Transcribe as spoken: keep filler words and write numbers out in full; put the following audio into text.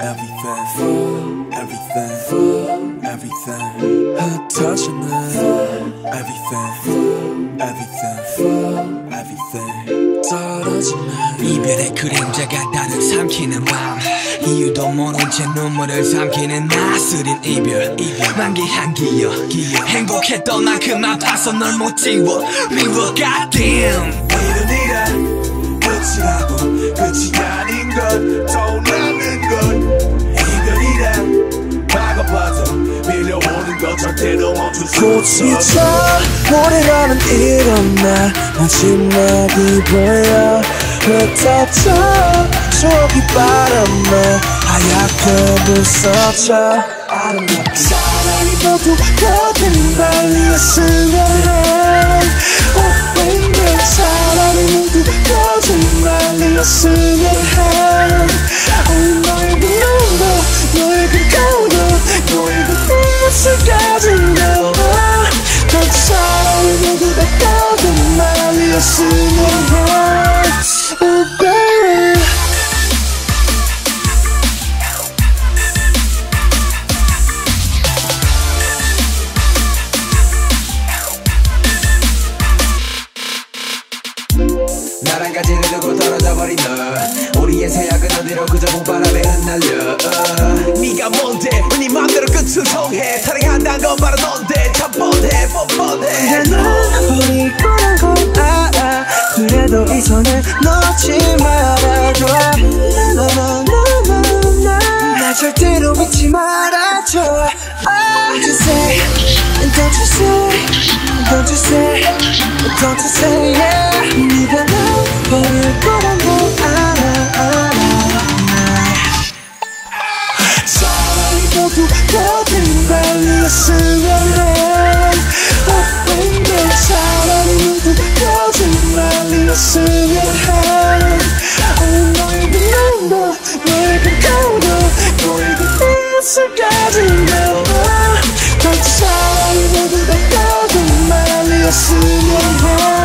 everything, everything, everything. 흩어지는 everything, everything, everything. 떨어지는 이별의 그림자가 다들 삼키는 맘, 이유도 모른 채 눈물을 삼키는 나스린 이별, 이별. 만개한 기억, 기억. 행복했던 만큼 아파서 널 못 지워 미워. goddamn 이런 이래 끝이라고 끝이 아닌 것 떠나는 것 이별이란 막아봐도 밀려오는 것 절대로 멈출 수 없어. 꽃이 져 모래라는 이런 날 마지막이 보여 흩어져 추억이 바람에 하얗게 부서져 아름답게 사랑이 모두 거든 말렸으면 해. Oh baby 사랑이 모두 거든 말렸으면 해. Oh 너의 그 눈도 너의 그 가오도 너의 그 눈빛을 가진 너 그 사랑이 모두 다 거든 말렸으면 해. Oh baby 나란 가지를 두고 떨어져버린 너 우리의 새약은 어디로 그저 봄바람에 흩날려. uh. 네가 뭔데 네 맘대로 끝을 정해 사랑한다는 건 바로 넌데 참 뻔해 뻔뻔해. 넌 버릴 거란 건 알아. 그래도 이 손을 놓지 말아줘. 나나나나나 나 절대로 잊지 말아줘. Don't you say, don't you say, don't you say, don't you say yeah. 네가 날 버릴 거란 건 알아 알아. 사랑이 모두 거든 말렸으면 해. Oh baby 사랑이 모두 거든 말렸으면 해. Oh 너의 그 눈도 너의 그 가오도 너의 그 입술 가진 너 그 사랑이 모두 다 거든 말렸으면 해.